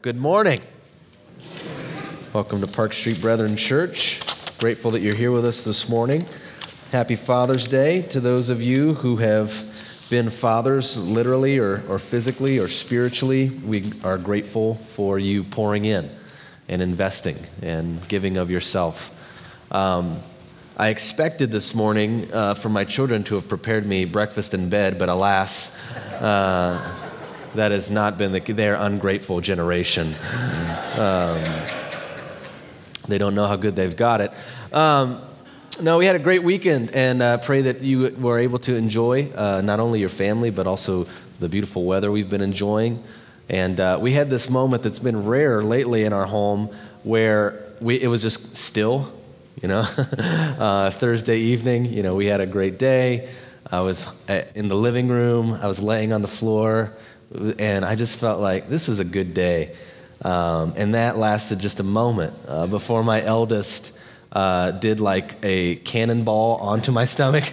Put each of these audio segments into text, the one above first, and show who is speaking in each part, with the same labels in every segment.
Speaker 1: Good morning. Welcome to Park Street Brethren Church. Grateful that you're here with us this morning. Happy Father's Day to those of you who have been fathers literally or physically or spiritually. We are grateful for you pouring in and investing and giving of yourself. I expected this morning for my children to have prepared me breakfast in bed, but alas, that has not been their ungrateful generation. They don't know how good they've got it. No, we had a great weekend, and pray that you were able to enjoy not only your family, but also the beautiful weather we've been enjoying. And we had this moment that's been rare lately in our home where it was just still, Thursday evening, we had a great day. I was in the living room. I was laying on the floor, and I just felt like this was a good day. And that lasted just a moment before my eldest did like a cannonball onto my stomach.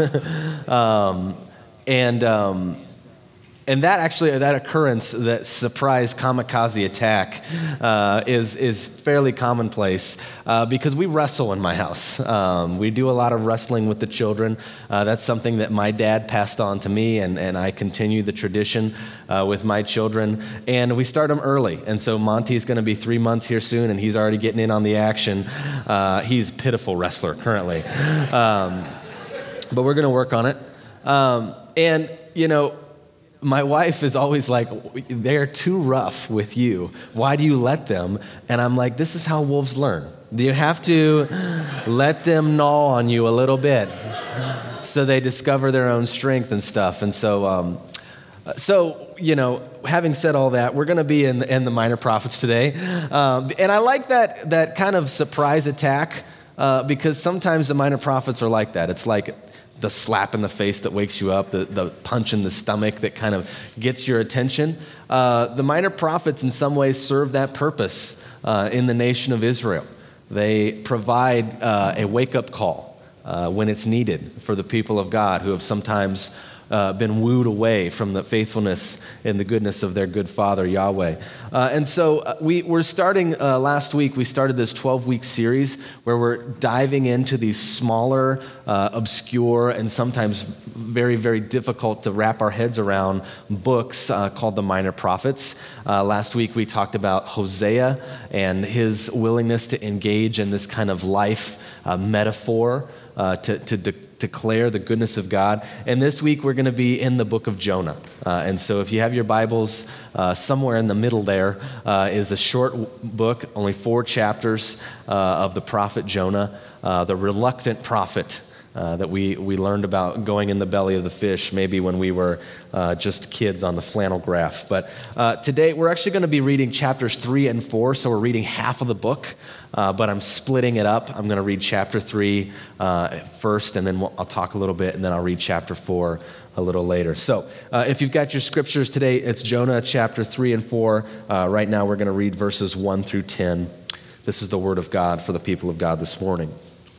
Speaker 1: And that occurrence, that surprise kamikaze attack, is fairly commonplace because we wrestle in my house. We do a lot of wrestling with the children. That's something that my dad passed on to me, and I continue the tradition with my children. And we start them early. And so Monty's going to be 3 months here soon, and he's already getting in on the action. He's a pitiful wrestler currently. But we're going to work on it. My wife is always like, they're too rough with you. Why do you let them? And I'm like, this is how wolves learn. You have to let them gnaw on you a little bit so they discover their own strength and stuff. And so, having said all that, we're going to be in the Minor Prophets today. And I like that kind of surprise attack because sometimes the Minor Prophets are like that. It's like the slap in the face that wakes you up, the punch in the stomach that kind of gets your attention. The Minor Prophets in some ways serve that purpose in the nation of Israel. They provide a wake-up call when it's needed for the people of God who have sometimes been wooed away from the faithfulness and the goodness of their good Father, Yahweh. And so we're starting, last week, we started this 12-week series where we're diving into these smaller, obscure, and sometimes very, very difficult to wrap our heads around books called the Minor Prophets. Last week, we talked about Hosea and his willingness to engage in this kind of life metaphor to declare the goodness of God. And this week, we're going to be in the book of Jonah. And so if you have your Bibles, somewhere in the middle there is a short book, only 4 chapters of the prophet Jonah, the reluctant prophet that we learned about going in the belly of the fish, maybe when we were just kids on the flannel graph. But today, we're actually going to be reading chapters 3 and 4, so we're reading half of the book, but I'm splitting it up. I'm going to read chapter 3 first, and then I'll talk a little bit, and then I'll read chapter 4 a little later. So if you've got your scriptures today, it's Jonah chapter 3 and 4. Right now, we're going to read verses 1 through 10. This is the word of God for the people of God this morning.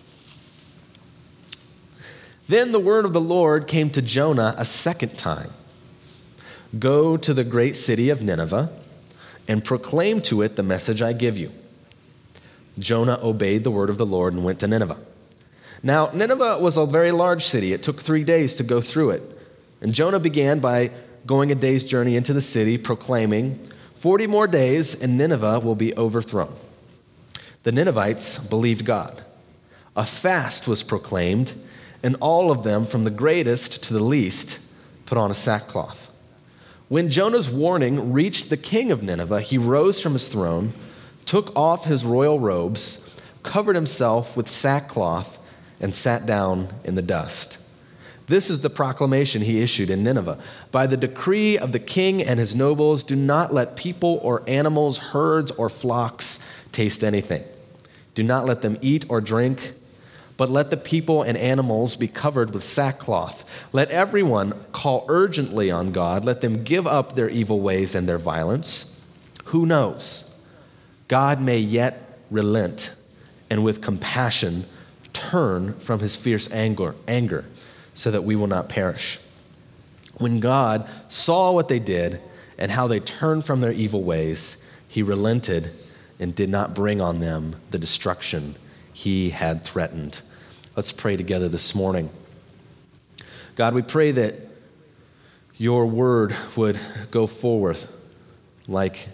Speaker 1: Then the word of the Lord came to Jonah a second time. Go to the great city of Nineveh and proclaim to it the message I give you. Jonah obeyed the word of the Lord and went to Nineveh. Now, Nineveh was a very large city. It took 3 days to go through it. And Jonah began by going a day's journey into the city, proclaiming, 40 more days and Nineveh will be overthrown. The Ninevites believed God. A fast was proclaimed, and all of them, from the greatest to the least, put on a sackcloth. When Jonah's warning reached the king of Nineveh, he rose from his throne, took off his royal robes, covered himself with sackcloth, and sat down in the dust. This is the proclamation he issued in Nineveh. By the decree of the king and his nobles, do not let people or animals, herds or flocks taste anything. Do not let them eat or drink, but let the people and animals be covered with sackcloth. Let everyone call urgently on God. Let them give up their evil ways and their violence. Who knows? God may yet relent and with compassion turn from his fierce anger, so that we will not perish. When God saw what they did and how they turned from their evil ways, he relented and did not bring on them the destruction he had threatened. Let's pray together this morning. God, we pray that your word would go forth like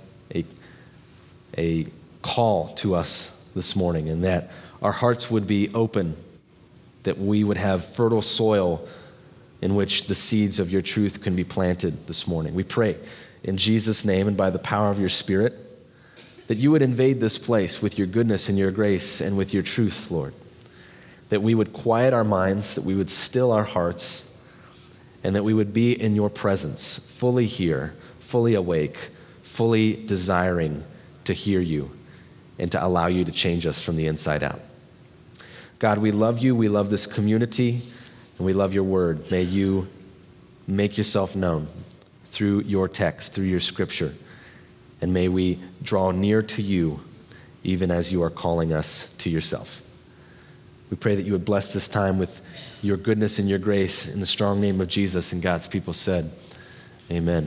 Speaker 1: a call to us this morning, and that our hearts would be open, that we would have fertile soil in which the seeds of your truth can be planted this morning. We pray in Jesus' name and by the power of your Spirit that you would invade this place with your goodness and your grace and with your truth, Lord. That we would quiet our minds, that we would still our hearts, and that we would be in your presence, fully here, fully awake, fully desiring to hear you and to allow you to change us from the inside out. God, we love you, we love this community, and we love your word. May you make yourself known through your text, through your scripture, and may we draw near to you even as you are calling us to yourself. We pray that you would bless this time with your goodness and your grace in the strong name of Jesus, and God's people said, amen.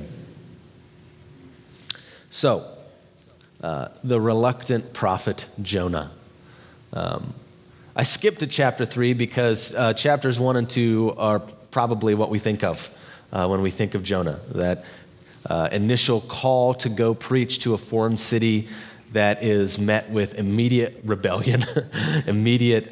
Speaker 1: So, the reluctant prophet Jonah. I skipped to chapter 3 because chapters 1 and 2 are probably what we think of when we think of Jonah, that initial call to go preach to a foreign city that is met with immediate rebellion, immediate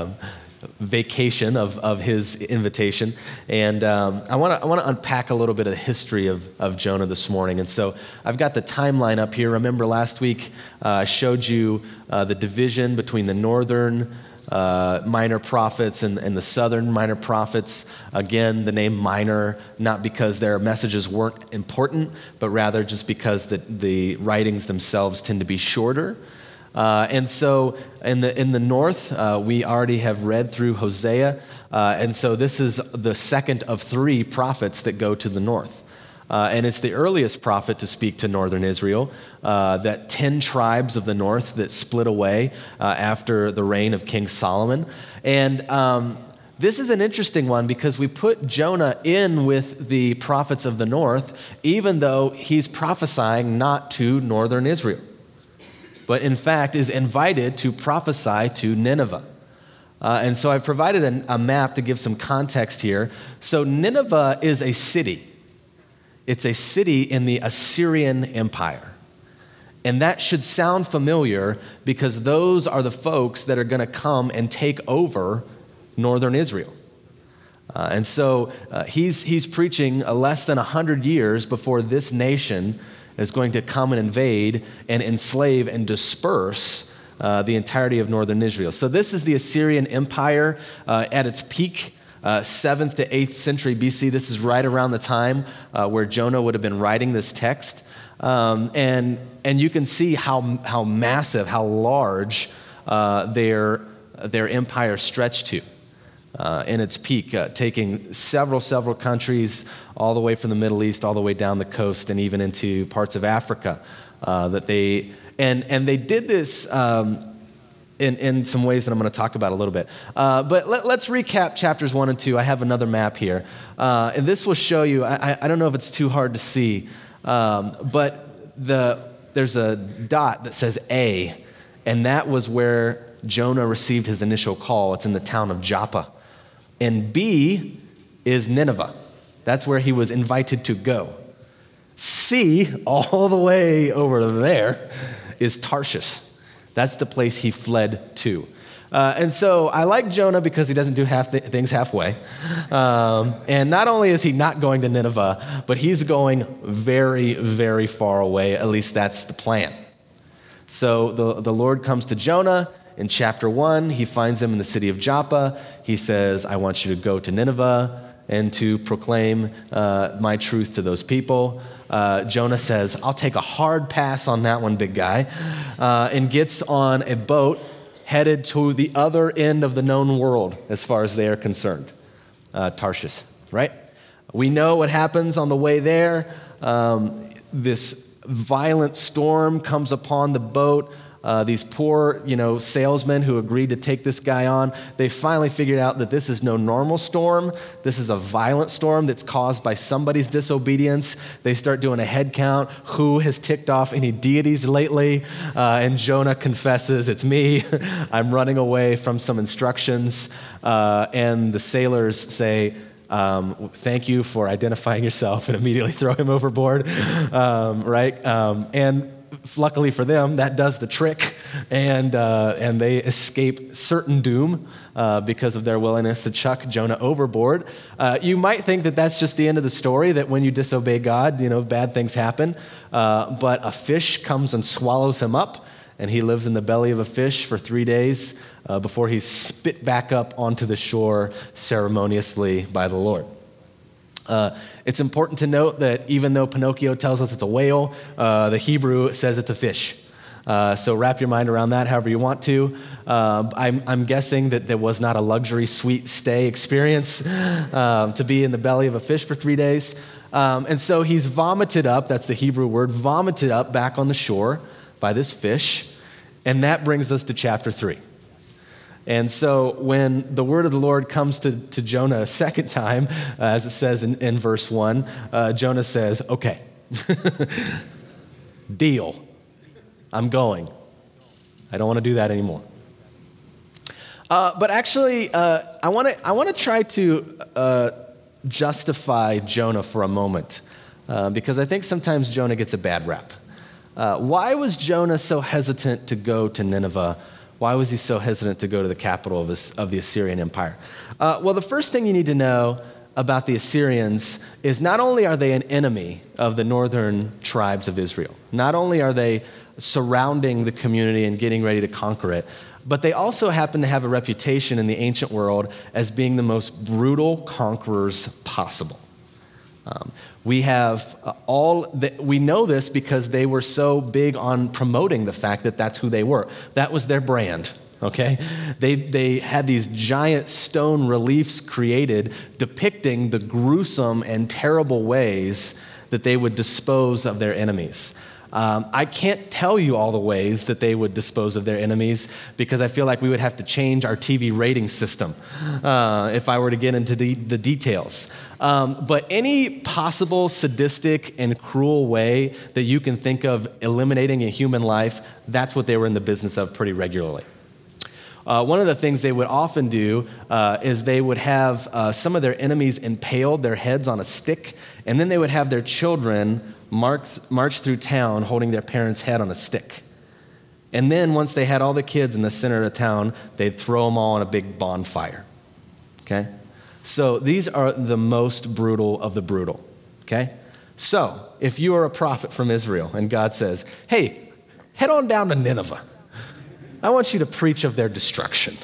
Speaker 1: vacation of his invitation. And I want to unpack a little bit of the history of Jonah this morning. And so I've got the timeline up here. Remember last week I showed you the division between the northern minor prophets and the southern minor prophets. Again, the name minor, not because their messages weren't important, but rather just because the writings themselves tend to be shorter. And so in the north, we already have read through Hosea, and so this is the second of 3 prophets that go to the north. And it's the earliest prophet to speak to northern Israel, that 10 tribes of the north that split away after the reign of King Solomon. And this is an interesting one because we put Jonah in with the prophets of the north, even though he's prophesying not to northern Israel, but in fact is invited to prophesy to Nineveh. And so I've provided a map to give some context here. So Nineveh is a city. It's a city in the Assyrian Empire. And that should sound familiar because those are the folks that are going to come and take over northern Israel. And so he's preaching less than 100 years before this nation is going to come and invade and enslave and disperse the entirety of northern Israel. So this is the Assyrian Empire at its peak. 7th to 8th century BC. This is right around the time where Jonah would have been writing this text. And you can see how massive, how large their empire stretched to in its peak, taking several countries all the way from the Middle East, all the way down the coast, and even into parts of Africa. And they did this in some ways that I'm going to talk about a little bit. But let's recap chapters 1 and 2. I have another map here. And this will show you, I don't know if it's too hard to see, but there's a dot that says A, and that was where Jonah received his initial call. It's in the town of Joppa. And B is Nineveh. That's where he was invited to go. C, all the way over there, is Tarshish. That's the place he fled to. And so I like Jonah because he doesn't do things halfway. And not only is he not going to Nineveh, but he's going very, very far away. At least that's the plan. So the Lord comes to Jonah in chapter 1. He finds him in the city of Joppa. He says, I want you to go to Nineveh and to proclaim my truth to those people. Jonah says, I'll take a hard pass on that one, big guy, and gets on a boat headed to the other end of the known world as far as they are concerned, Tarshish, right? We know what happens on the way there. This violent storm comes upon the boat. these poor, salesmen who agreed to take this guy on, they finally figured out that this is no normal storm. This is a violent storm that's caused by somebody's disobedience. They start doing a head count. Who has ticked off any deities lately? And Jonah confesses, it's me. I'm running away from some instructions. And the sailors say, thank you for identifying yourself, and immediately throw him overboard, right? And luckily for them, that does the trick, and they escape certain doom because of their willingness to chuck Jonah overboard. You might think that that's just the end of the story, that when you disobey God, bad things happen, but a fish comes and swallows him up, and he lives in the belly of a fish for 3 days before he's spit back up onto the shore ceremoniously by the Lord. It's important to note that even though Pinocchio tells us it's a whale, the Hebrew says it's a fish. So wrap your mind around that however you want to. I'm guessing that there was not a luxury sweet stay experience to be in the belly of a fish for 3 days. And so he's vomited up, that's the Hebrew word, vomited up back on the shore by this fish. And that brings us to chapter 3. And so when the word of the Lord comes to Jonah a second time, as it says in verse 1, Jonah says, okay, deal, I'm going. I don't want to do that anymore. But actually, I want to try to justify Jonah for a moment, because I think sometimes Jonah gets a bad rap. Why was Jonah so hesitant to go to Nineveh? Why was he so hesitant to go to the capital of the Assyrian Empire? Well, the first thing you need to know about the Assyrians is not only are they an enemy of the northern tribes of Israel, not only are they surrounding the community and getting ready to conquer it, but they also happen to have a reputation in the ancient world as being the most brutal conquerors possible. We know this because they were so big on promoting the fact that that's who they were. That was their brand, okay? They had these giant stone reliefs created depicting the gruesome and terrible ways that they would dispose of their enemies. I can't tell you all the ways that they would dispose of their enemies because I feel like we would have to change our TV rating system if I were to get into the details. But any possible sadistic and cruel way that you can think of eliminating a human life, that's what they were in the business of pretty regularly. One of the things they would often do is they would have some of their enemies impaled, their heads on a stick, and then they would have their children march through town holding their parents' head on a stick. And then once they had all the kids in the center of town, they'd throw them all in a big bonfire, okay? So these are the most brutal of the brutal, okay? So if you are a prophet from Israel and God says, hey, head on down to Nineveh. I want you to preach of their destruction.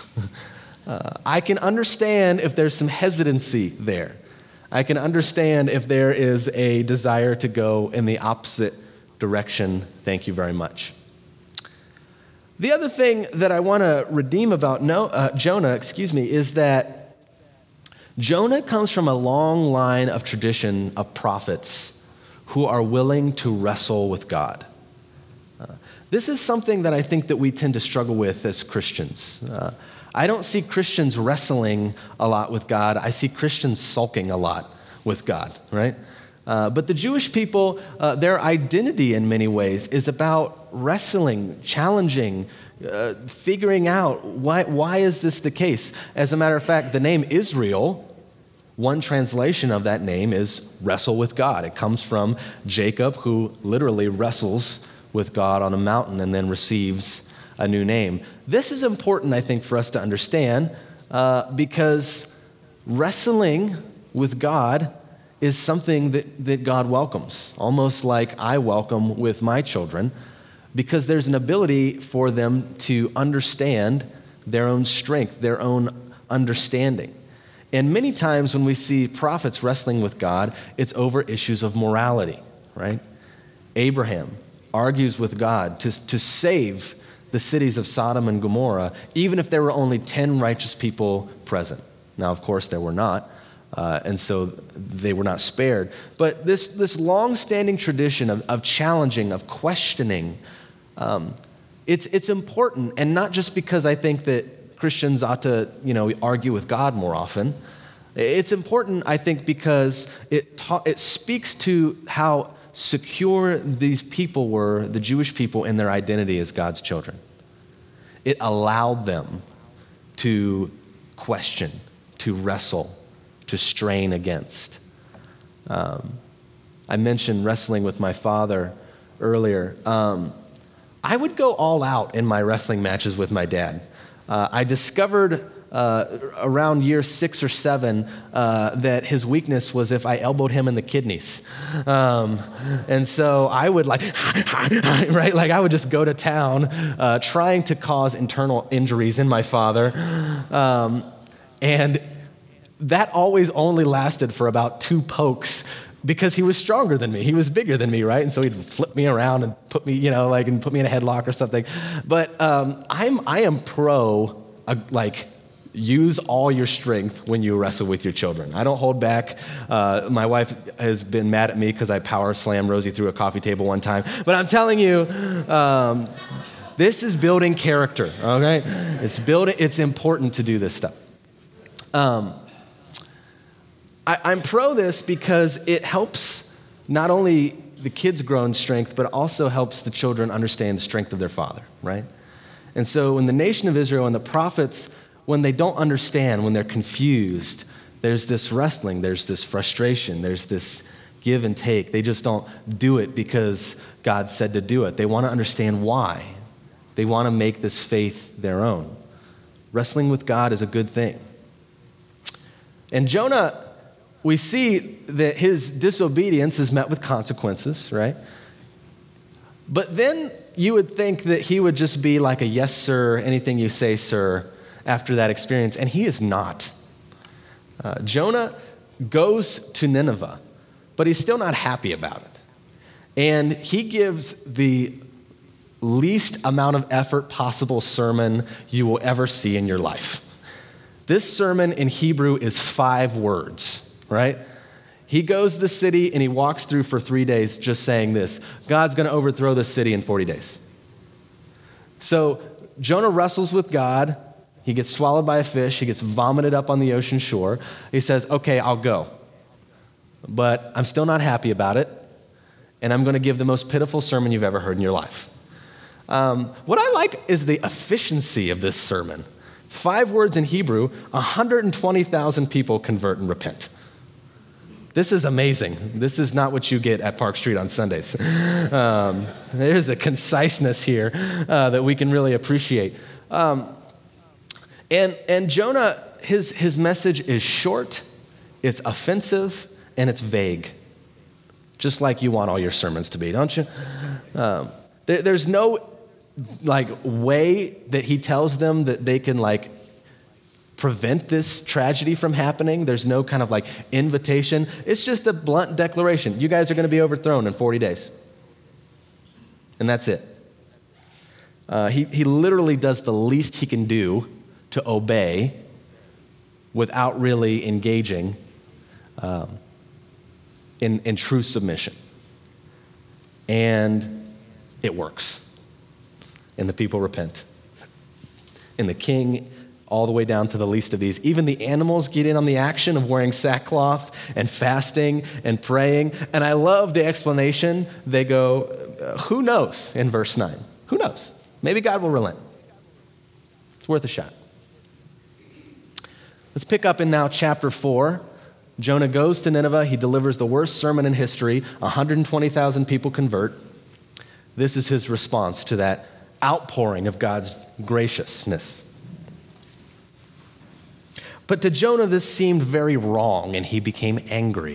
Speaker 1: I can understand if there's some hesitancy there. I can understand if there is a desire to go in the opposite direction. Thank you very much. The other thing that I want to redeem about Jonah, is that Jonah comes from a long line of tradition of prophets who are willing to wrestle with God. This is something that I think that we tend to struggle with as Christians. I don't see Christians wrestling a lot with God. I see Christians sulking a lot with God, right? But the Jewish people, their identity in many ways is about wrestling, challenging, figuring out why is this the case. As a matter of fact, the name Israel, one translation of that name is wrestle with God. It comes from Jacob, who literally wrestles with God on a mountain and then receives a new name. This is important, I think, for us to understand because wrestling with God is something that God welcomes, almost like I welcome with my children, because there's an ability for them to understand their own strength, their own understanding. And many times when we see prophets wrestling with God, it's over issues of morality, right? Abraham argues with God to save the cities of Sodom and Gomorrah, even if there were only 10 righteous people present. Now, of course, there were not, and so they were not spared. But this long-standing tradition of challenging, of questioning, it's important, and not just because I think that Christians ought to, argue with God more often. It's important, I think, because it speaks to how secure these people were, the Jewish people, in their identity as God's children. It allowed them to question, to wrestle, to strain against. I mentioned wrestling with my father earlier. I would go all out in my wrestling matches with my dad. I discovered around year 6 or 7 that his weakness was if I elbowed him in the kidneys. And so I would right? Like I would just go to town trying to cause internal injuries in my father. And that always only lasted for about 2 pokes because he was stronger than me. He was bigger than me, right? And so he'd flip me around and put me, and put me in a headlock or something. But I am pro, use all your strength when you wrestle with your children. I don't hold back. My wife has been mad at me because I power slammed Rosie through a coffee table one time. But I'm telling you, this is building character, okay? It's important to do this stuff. I'm pro this because it helps not only the kids grow in strength, but it also helps the children understand the strength of their father, right? And so when the nation of Israel and the prophets, when they don't understand, when they're confused, there's this wrestling, there's this frustration, there's this give and take. They just don't do it because God said to do it. They want to understand why. They want to make this faith their own. Wrestling with God is a good thing. And Jonah, we see that his disobedience is met with consequences, right? But then you would think that he would just be like a yes, sir, anything you say, sir, after that experience, and he is not. Jonah goes to Nineveh, but he's still not happy about it. And he gives the least amount of effort possible sermon you will ever see in your life. This sermon in Hebrew is 5 words. Right? He goes to the city and he walks through for 3 days just saying this: God's going to overthrow the city in 40 days. So Jonah wrestles with God. He gets swallowed by a fish. He gets vomited up on the ocean shore. He says, okay, I'll go. But I'm still not happy about it. And I'm going to give the most pitiful sermon you've ever heard in your life. What I like is the efficiency of this sermon. 5 words in Hebrew, 120,000 people convert and repent. This is amazing. This is not what you get at Park Street on Sundays. There's a conciseness here that we can really appreciate. And Jonah, his message is short, it's offensive, and it's vague. Just like you want all your sermons to be, don't you? There's no way that he tells them that they can prevent this tragedy from happening. There's no kind of invitation. It's just a blunt declaration. You guys are going to be overthrown in 40 days. And that's it. He literally does the least he can do to obey without really engaging in true submission. And it works. And the people repent. And the king, all the way down to the least of these, even the animals get in on the action of wearing sackcloth and fasting and praying. And I love the explanation. They go, who knows, in verse 9? Who knows? Maybe God will relent. It's worth a shot. Let's pick up in now chapter 4. Jonah goes to Nineveh. He delivers the worst sermon in history. 120,000 people convert. This is his response to that outpouring of God's graciousness. But to Jonah, this seemed very wrong, and he became angry.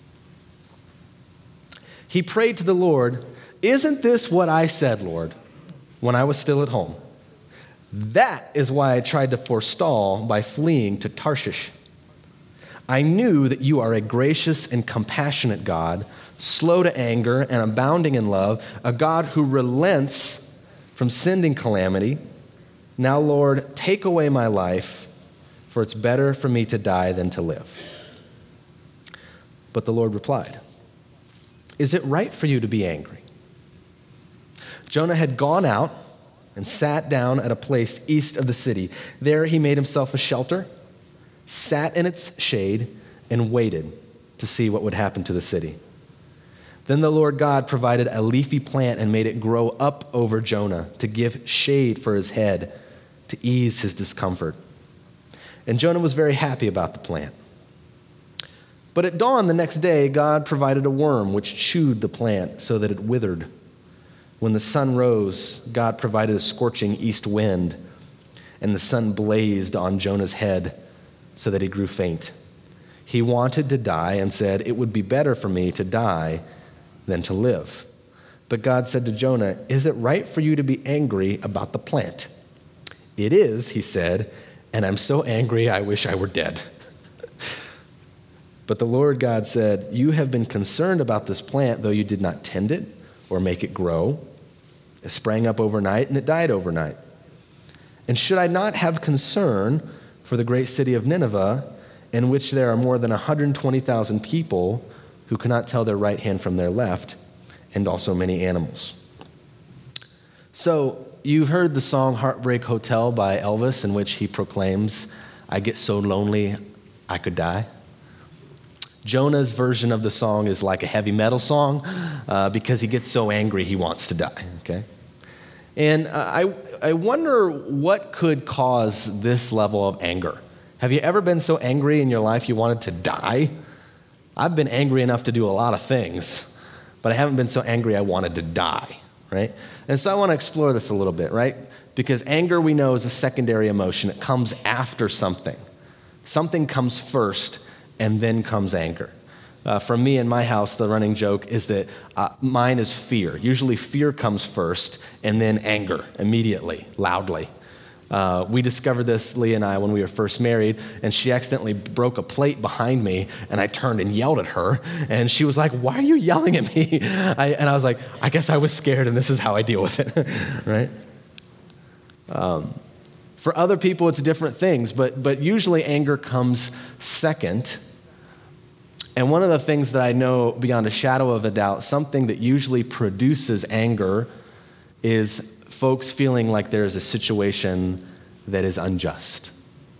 Speaker 1: He prayed to the Lord, "Isn't this what I said, Lord, when I was still at home? That is why I tried to forestall by fleeing to Tarshish. I knew that you are a gracious and compassionate God, slow to anger and abounding in love, a God who relents from sending calamity. Now, Lord, take away my life, for it's better for me to die than to live." But the Lord replied, "Is it right for you to be angry?" Jonah had gone out and sat down at a place east of the city. There he made himself a shelter, sat in its shade, and waited to see what would happen to the city. Then the Lord God provided a leafy plant and made it grow up over Jonah to give shade for his head, to ease his discomfort. And Jonah was very happy about the plant. But at dawn the next day, God provided a worm which chewed the plant so that it withered. When the sun rose, God provided a scorching east wind, and the sun blazed on Jonah's head so that he grew faint. He wanted to die and said, "It would be better for me to die than to live." But God said to Jonah, "Is it right for you to be angry about the plant?" "It is," he said, "and I'm so angry I wish I were dead." But the Lord God said, "You have been concerned about this plant, though you did not tend it or make it grow. It sprang up overnight and it died overnight. And should I not have concern for the great city of Nineveh, in which there are more than 120,000 people who cannot tell their right hand from their left, and also many animals?" So you've heard the song Heartbreak Hotel by Elvis, in which he proclaims, "I get so lonely I could die." Jonah's version of the song is like a heavy metal song because he gets so angry he wants to die, okay? And I wonder what could cause this level of anger. Have you ever been so angry in your life you wanted to die? I've been angry enough to do a lot of things, but I haven't been so angry I wanted to die, right? And so I want to explore this a little bit, right? Because anger, we know, is a secondary emotion. It comes after something. Something comes first, and then comes anger. For me in my house, the running joke is that mine is fear. Usually fear comes first, and then anger immediately, loudly. We discovered this, Leah and I, when we were first married, and she accidentally broke a plate behind me, and I turned and yelled at her, and she was like, "Why are you yelling at me?" And I was like, "I guess I was scared, and this is how I deal with it," right? For other people, it's different things, but usually anger comes second. And one of the things that I know beyond a shadow of a doubt, something that usually produces anger is folks feeling like there is a situation that is unjust.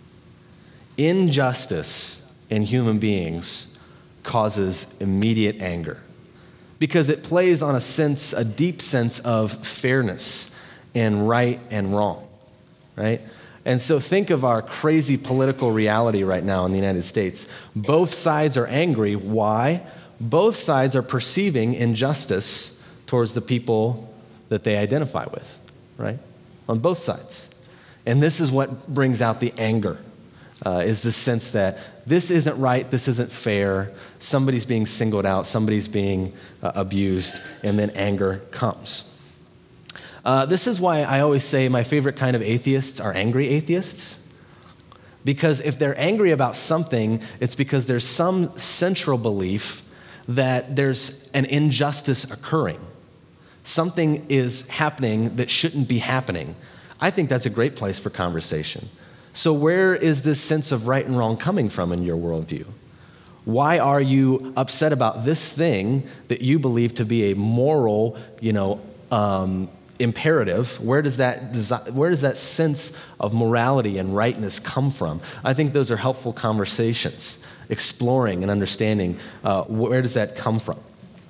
Speaker 1: Injustice in human beings causes immediate anger because it plays on a deep sense of fairness and right and wrong, right? And so think of our crazy political reality right now in the United States. Both sides are angry. Why? Both sides are perceiving injustice towards the people that they identify with, right? On both sides. And this is what brings out the anger, is the sense that this isn't right, this isn't fair, somebody's being singled out, somebody's being abused, and then anger comes. This is why I always say my favorite kind of atheists are angry atheists. Because if they're angry about something, it's because there's some central belief that there's an injustice occurring. Something is happening that shouldn't be happening. I think that's a great place for conversation. So where is this sense of right and wrong coming from in your worldview? Why are you upset about this thing that you believe to be a moral, imperative? Where does that sense of morality and rightness come from? I think those are helpful conversations, exploring and understanding where does that come from.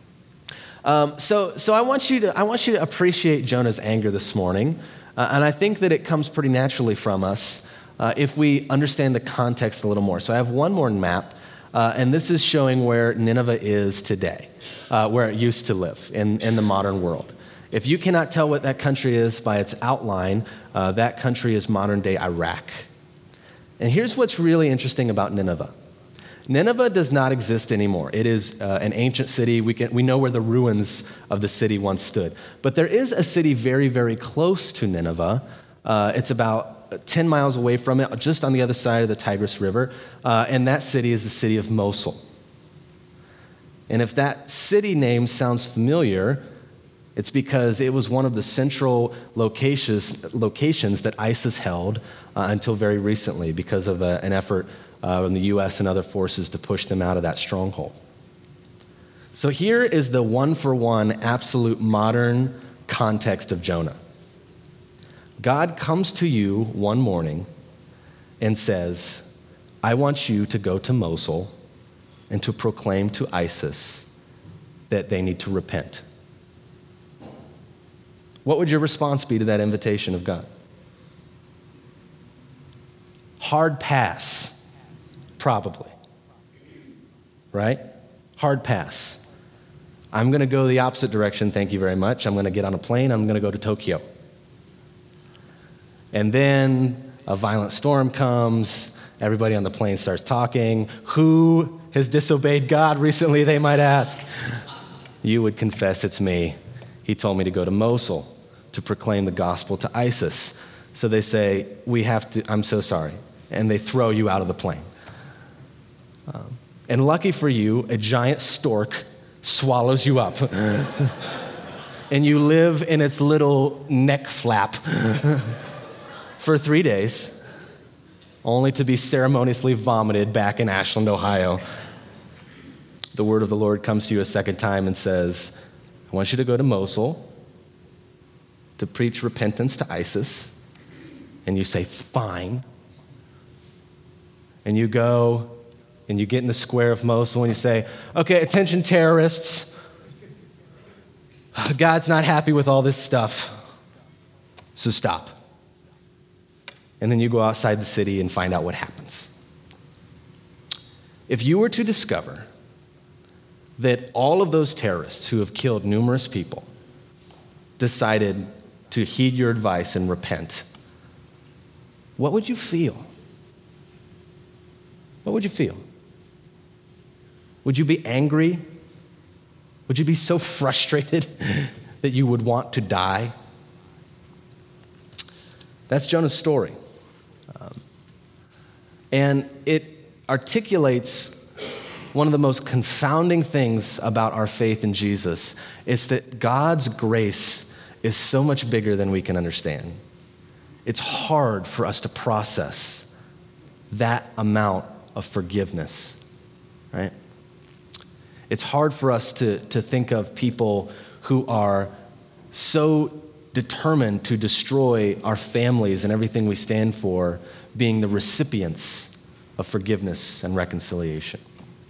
Speaker 1: So I want you to appreciate Jonah's anger this morning, and I think that it comes pretty naturally from us if we understand the context a little more. So I have one more map, and this is showing where Nineveh is today, where it used to live in the modern world. If you cannot tell what that country is by its outline, that country is modern-day Iraq. And here's what's really interesting about Nineveh. Nineveh does not exist anymore. It is an ancient city. We know where the ruins of the city once stood. But there is a city very, very close to Nineveh. It's about 10 miles away from it, just on the other side of the Tigris River. And that city is the city of Mosul. And if that city name sounds familiar, it's because it was one of the central locations that ISIS held until very recently because of an effort from the U.S. and other forces to push them out of that stronghold. So here is the one-for-one absolute modern context of Jonah. God comes to you one morning and says, I want you to go to Mosul and to proclaim to ISIS that they need to repent. What would your response be to that invitation of God? Hard pass, probably. Right? Hard pass. I'm going to go the opposite direction, thank you very much. I'm going to get on a plane, I'm going to go to Tokyo. And then a violent storm comes, everybody on the plane starts talking. Who has disobeyed God recently, they might ask? You would confess, it's me. He told me to go to Mosul to proclaim the gospel to ISIS. So they say, I'm so sorry. And they throw you out of the plane. And lucky for you, a giant stork swallows you up. And you live in its little neck flap for 3 days, only to be ceremoniously vomited back in Ashland, Ohio. The word of the Lord comes to you a second time and says, I want you to go to Mosul to preach repentance to ISIS. And you say, fine. And you go and you get in the square of Mosul and you say, okay, attention terrorists. God's not happy with all this stuff, so stop. And then you go outside the city and find out what happens. If you were to discover that all of those terrorists who have killed numerous people decided to heed your advice and repent, what would you feel? What would you feel? Would you be angry? Would you be so frustrated that you would want to die? That's Jonah's story. And it articulates one of the most confounding things about our faith in Jesus. It's that God's grace is so much bigger than we can understand. It's hard for us to process that amount of forgiveness, right? It's hard for us to think of people who are so determined to destroy our families and everything we stand for being the recipients of forgiveness and reconciliation.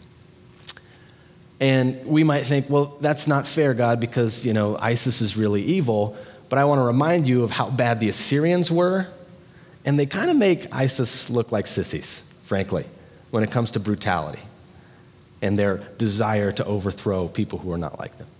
Speaker 1: And we might think, well, that's not fair, God, because, ISIS is really evil. But I want to remind you of how bad the Assyrians were. And they kind of make ISIS look like sissies, frankly, when it comes to brutality and their desire to overthrow people who are not like them.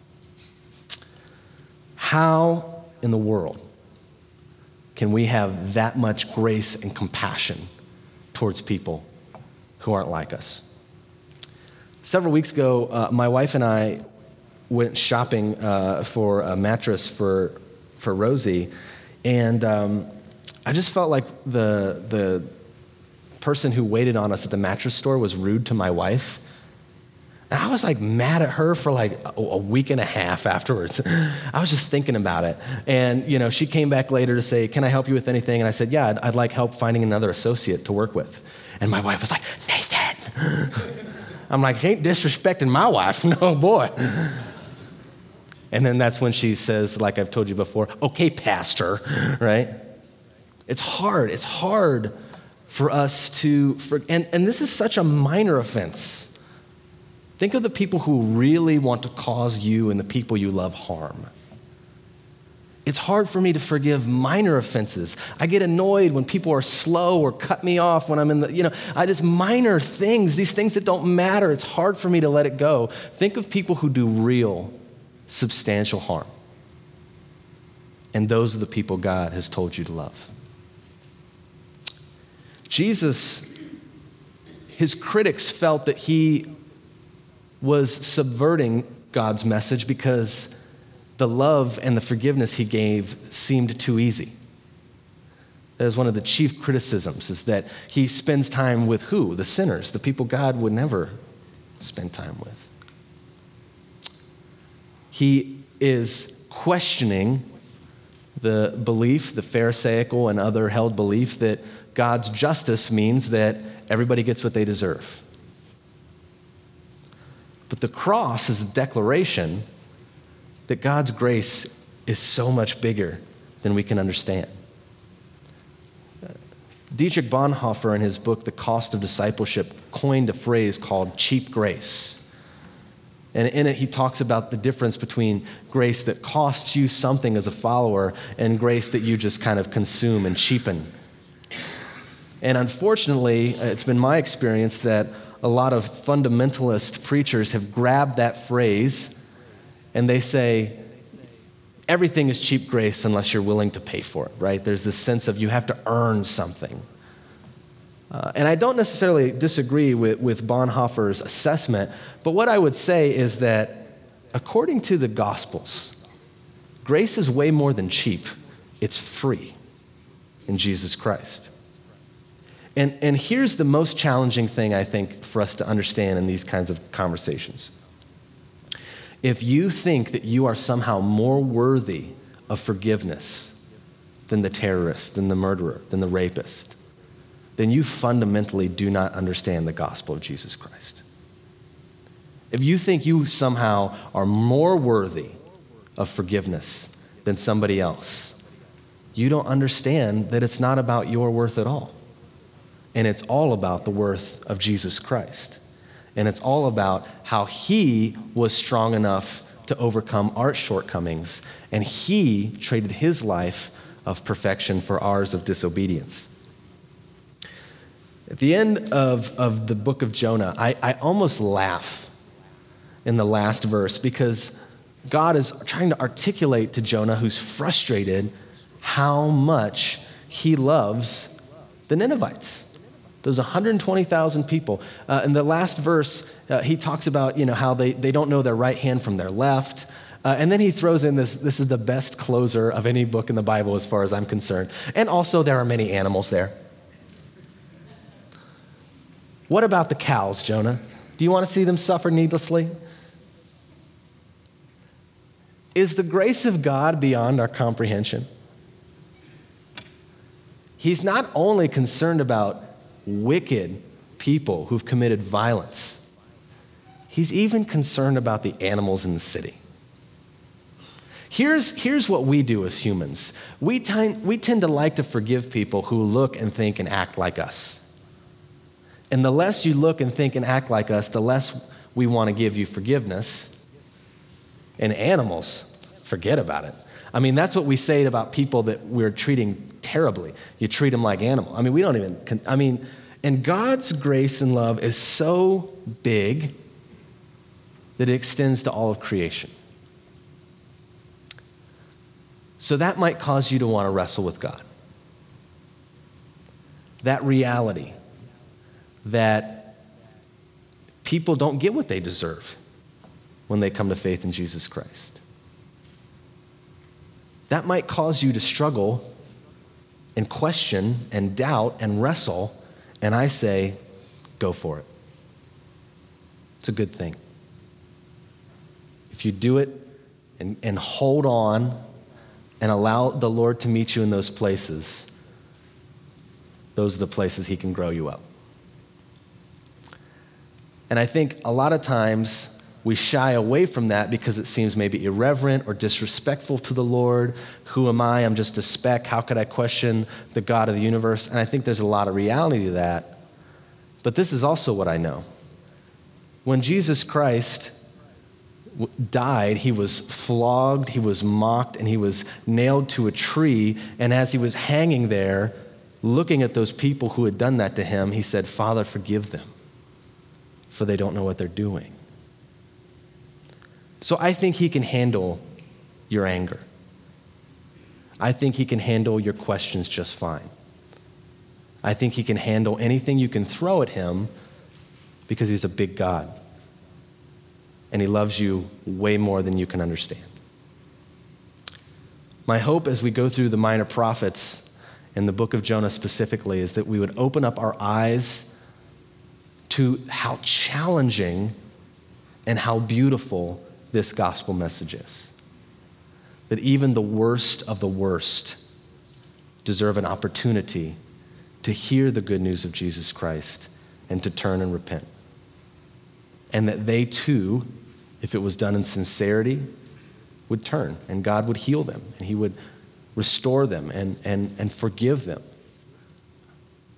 Speaker 1: How in the world can we have that much grace and compassion towards people who aren't like us? Several weeks ago, my wife and I went shopping for a mattress for Rosie, and I just felt like the person who waited on us at the mattress store was rude to my wife. And I was mad at her for a week and a half afterwards. I was just thinking about it. And, she came back later to say, can I help you with anything? And I said, yeah, I'd like help finding another associate to work with. And my wife was like, Nathan. I'm like, she ain't disrespecting my wife. No, boy. And then that's when she says, like I've told you before, okay, pastor, right? It's hard. It's hard for us to, and this is such a minor offense. Think of the people who really want to cause you and the people you love harm. It's hard for me to forgive minor offenses. I get annoyed when people are slow or cut me off when I'm in I just minor things, these things that don't matter. It's hard for me to let it go. Think of people who do real, substantial harm. And those are the people God has told you to love. Jesus, his critics felt that he was subverting God's message because the love and the forgiveness he gave seemed too easy. That is one of the chief criticisms, is that he spends time with who? The sinners, the people God would never spend time with. He is questioning the belief, the Pharisaical and other held belief, that God's justice means that everybody gets what they deserve. But the cross is a declaration that God's grace is so much bigger than we can understand. Dietrich Bonhoeffer, in his book, The Cost of Discipleship, coined a phrase called cheap grace. And in it, he talks about the difference between grace that costs you something as a follower and grace that you just kind of consume and cheapen. And unfortunately, it's been my experience that a lot of fundamentalist preachers have grabbed that phrase and they say, everything is cheap grace unless you're willing to pay for it, right? There's this sense of you have to earn something. And I don't necessarily disagree with Bonhoeffer's assessment, but what I would say is that according to the Gospels, grace is way more than cheap. It's free in Jesus Christ. And here's the most challenging thing, I think, for us to understand in these kinds of conversations. If you think that you are somehow more worthy of forgiveness than the terrorist, than the murderer, than the rapist, then you fundamentally do not understand the gospel of Jesus Christ. If you think you somehow are more worthy of forgiveness than somebody else, you don't understand that it's not about your worth at all. And it's all about the worth of Jesus Christ. And it's all about how he was strong enough to overcome our shortcomings, and he traded his life of perfection for ours of disobedience. At the end of the book of Jonah, I almost laugh in the last verse because God is trying to articulate to Jonah, who's frustrated, how much he loves the Ninevites. Those 120,000 people. In the last verse, he talks about how they don't know their right hand from their left. And then he throws in this is the best closer of any book in the Bible as far as I'm concerned. And also there are many animals there. What about the cows, Jonah? Do you want to see them suffer needlessly? Is the grace of God beyond our comprehension? He's not only concerned about wicked people who've committed violence. He's even concerned about the animals in the city. Here's what we do as humans. We tend to like to forgive people who look and think and act like us. And the less you look and think and act like us, the less we want to give you forgiveness. And animals, forget about it. I mean, that's what we say about people that we're treating terribly. You treat them like animals. I mean, we don't even, and God's grace and love is so big that it extends to all of creation. So that might cause you to want to wrestle with God. That reality that people don't get what they deserve when they come to faith in Jesus Christ. That might cause you to struggle and question and doubt and wrestle, and I say, go for it. It's a good thing. If you do it and hold on and allow the Lord to meet you in those places, those are the places he can grow you up. And I think a lot of times we shy away from that because it seems maybe irreverent or disrespectful to the Lord. Who am I? I'm just a speck. How could I question the God of the universe? And I think there's a lot of reality to that. But this is also what I know. When Jesus Christ died, he was flogged, he was mocked, and he was nailed to a tree. And as he was hanging there, looking at those people who had done that to him, he said, "Father, forgive them, for they don't know what they're doing." So I think he can handle your anger. I think he can handle your questions just fine. I think he can handle anything you can throw at him because he's a big God. And he loves you way more than you can understand. My hope as we go through the minor prophets and the book of Jonah specifically is that we would open up our eyes to how challenging and how beautiful this gospel message is. That even the worst of the worst deserve an opportunity to hear the good news of Jesus Christ and to turn and repent. And that they too, if it was done in sincerity, would turn and God would heal them and he would restore them and forgive them.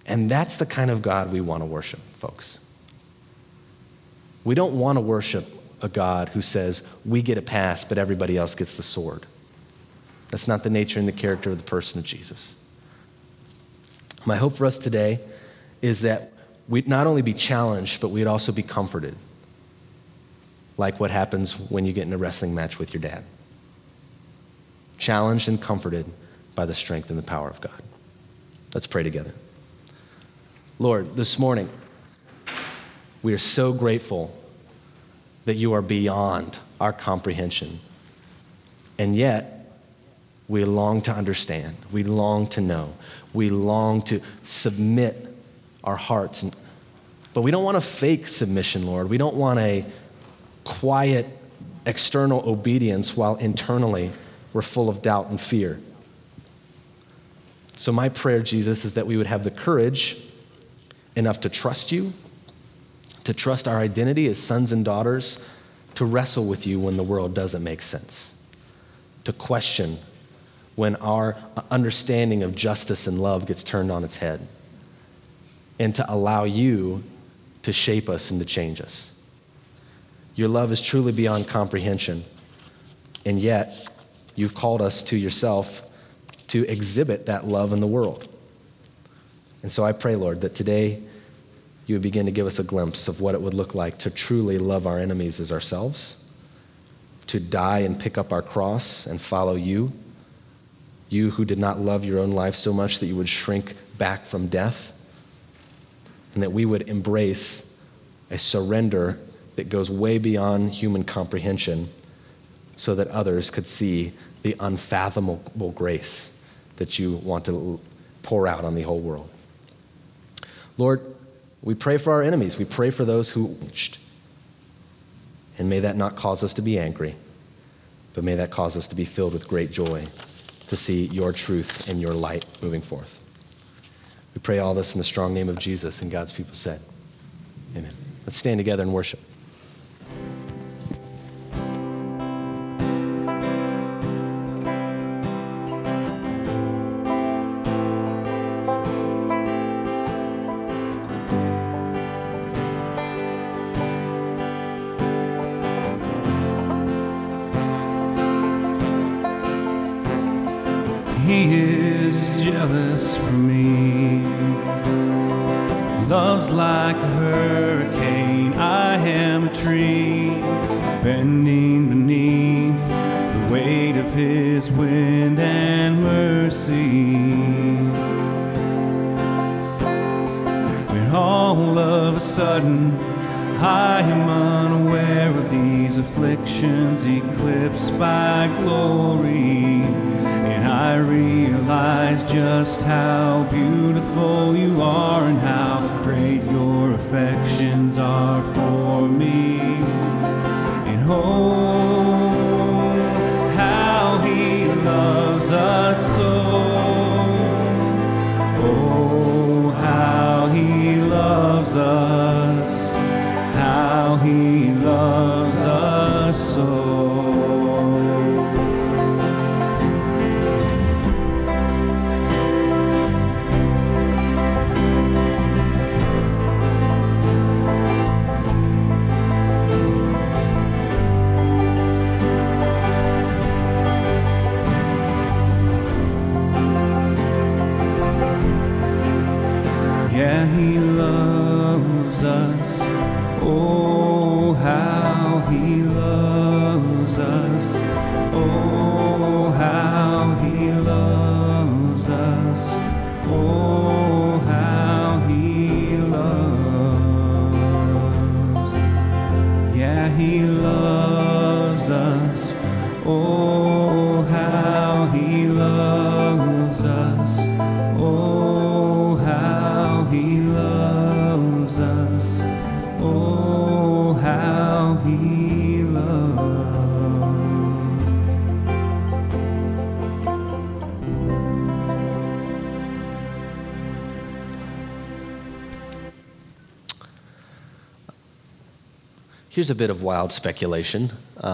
Speaker 1: And that's the kind of God we want to worship, folks. We don't want to worship a God who says, we get a pass, but everybody else gets the sword. That's not the nature and the character of the person of Jesus. My hope for us today is that we'd not only be challenged, but we'd also be comforted, like what happens when you get in a wrestling match with your dad. Challenged and comforted by the strength and the power of God. Let's pray together. Lord, this morning, we are so grateful that you are beyond our comprehension. And yet, we long to understand. We long to know. We long to submit our hearts. But we don't want a fake submission, Lord. We don't want a quiet external obedience while internally we're full of doubt and fear. So my prayer, Jesus, is that we would have the courage enough to trust you, to trust our identity as sons and daughters, to wrestle with you when the world doesn't make sense, to question when our understanding of justice and love gets turned on its head, and to allow you to shape us and to change us. Your love is truly beyond comprehension, and yet you've called us to yourself to exhibit that love in the world. And so I pray, Lord, that today you would begin to give us a glimpse of what it would look like to truly love our enemies as ourselves, to die and pick up our cross and follow you, you who did not love your own life so much that you would shrink back from death, and that we would embrace a surrender that goes way beyond human comprehension so that others could see the unfathomable grace that you want to pour out on the whole world. Lord, we pray for our enemies. We pray for those who, and may that not cause us to be angry, but may that cause us to be filled with great joy to see your truth and your light moving forth. We pray all this in the strong name of Jesus, and God's people said, amen. Let's stand together and worship.
Speaker 2: He is jealous for me. Love's like a hurricane. I am a tree bending beneath the weight of his wind and mercy. When all of a sudden I am unaware of these afflictions eclipsed by glory, and I realize just how beautiful you are and how great your affections are for me. And oh, how he loves us so. Oh, how he loves us. How he loves us so. Yeah, he loves us. Oh, how he loves us. Oh, how he loves us. Oh, how he loves. Yeah, he loves us. Oh, how he loves us. Oh, how he loves us. Oh, how he loves.
Speaker 1: Here's a bit of wild speculation.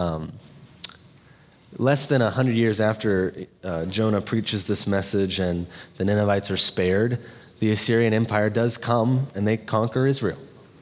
Speaker 1: Less than 100 years after Jonah preaches this message and the Ninevites are spared, the Assyrian Empire does come and they conquer Israel.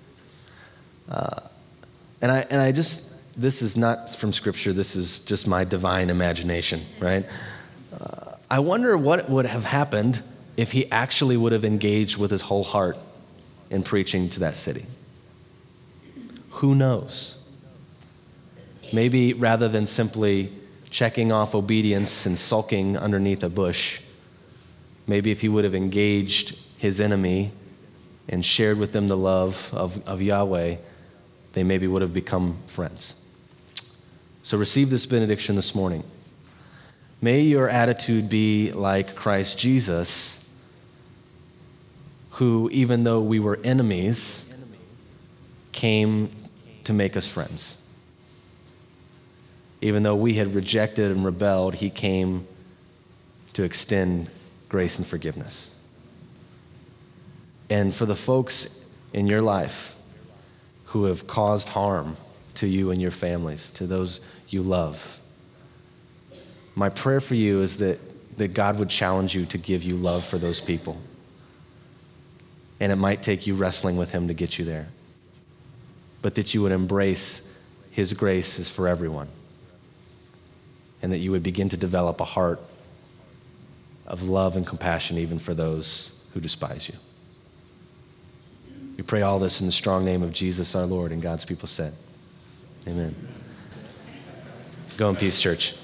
Speaker 1: And I just, this is not from Scripture, this is just my divine imagination, right? I wonder what would have happened if he actually would have engaged with his whole heart in preaching to that city. Who knows? Maybe rather than simply checking off obedience and sulking underneath a bush, maybe if he would have engaged his enemy and shared with them the love of Yahweh, they maybe would have become friends. So receive this benediction this morning. May your attitude be like Christ Jesus, who, even though we were enemies, came to make us friends. Even though we had rejected and rebelled, he came to extend grace and forgiveness. And for the folks in your life who have caused harm to you and your families, to those you love, my prayer for you is that God would challenge you to give you love for those people. And it might take you wrestling with him to get you there. But that you would embrace his grace is for everyone. And that you would begin to develop a heart of love and compassion even for those who despise you. We pray all this in the strong name of Jesus our Lord, and God's people said, amen. Go in peace, church.